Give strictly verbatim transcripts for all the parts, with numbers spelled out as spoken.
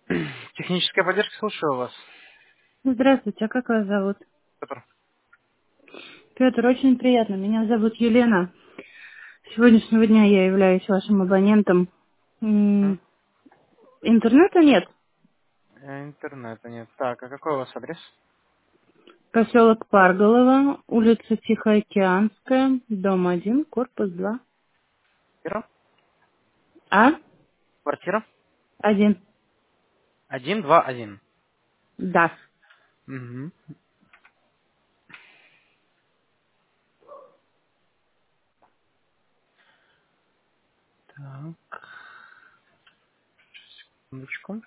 Техническая поддержка, слушаю вас. Здравствуйте, а как вас зовут? Петр. Петр, очень приятно. Меня зовут Елена. С сегодняшнего дня я являюсь вашим абонентом. М? М, Интернета нет. Э, Интернета нет. Так, а какой у вас адрес? Поселок Парголово, улица Тихоокеанская, дом один, корпус два. Квартира? А? Квартира? Один. Один, два, один. Да. Угу. Так, секундочку.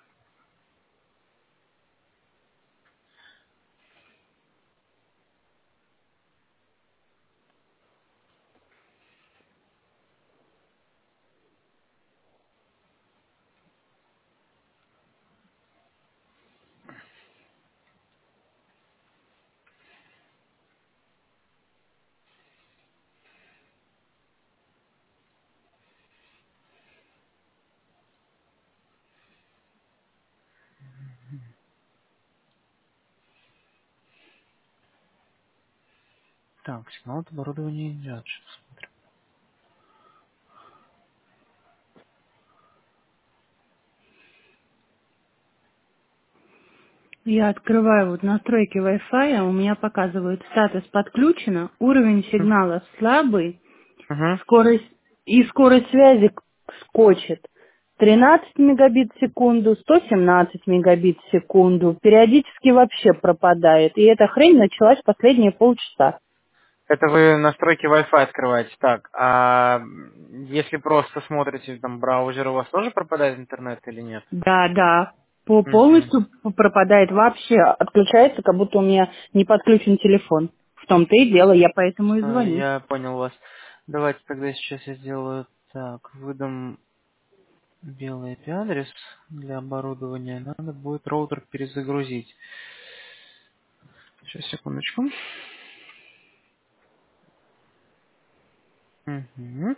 Так, сигнал от оборудования идет. Сейчас смотрим. Я открываю вот настройки Wi-Fi, а у меня показывают статус подключено, уровень сигнала слабый, Угу. скорость и скорость связи к- скочит. тринадцать мегабит в секунду, сто семнадцать мегабит в секунду. Периодически вообще пропадает. И эта хрень началась последние полчаса. Это вы настройки Wi-Fi открываете. Так, а если просто смотрите там браузер, у вас тоже пропадает интернет или нет? Да, да. По Угу. полностью п- пропадает вообще. Отключается, как будто у меня не подключен телефон. В том-то и дело, я поэтому и звоню. Я понял вас. Давайте тогда сейчас я сделаю так. Выдам белый ай пи-адрес для оборудования. Надо будет роутер перезагрузить. Сейчас, секундочку. Угу.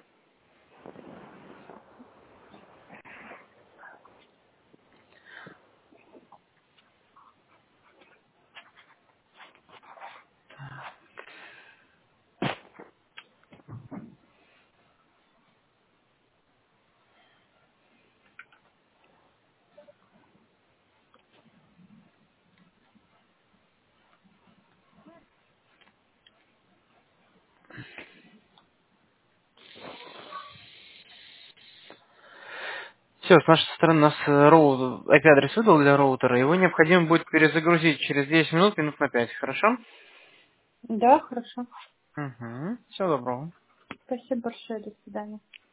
Все, с нашей стороны нас э, роу- ай пи-адрес выдал для роутера. Его необходимо будет перезагрузить через десять минут, минут на пять. Хорошо? Да, хорошо. Угу. Всего доброго. Спасибо большое. До свидания.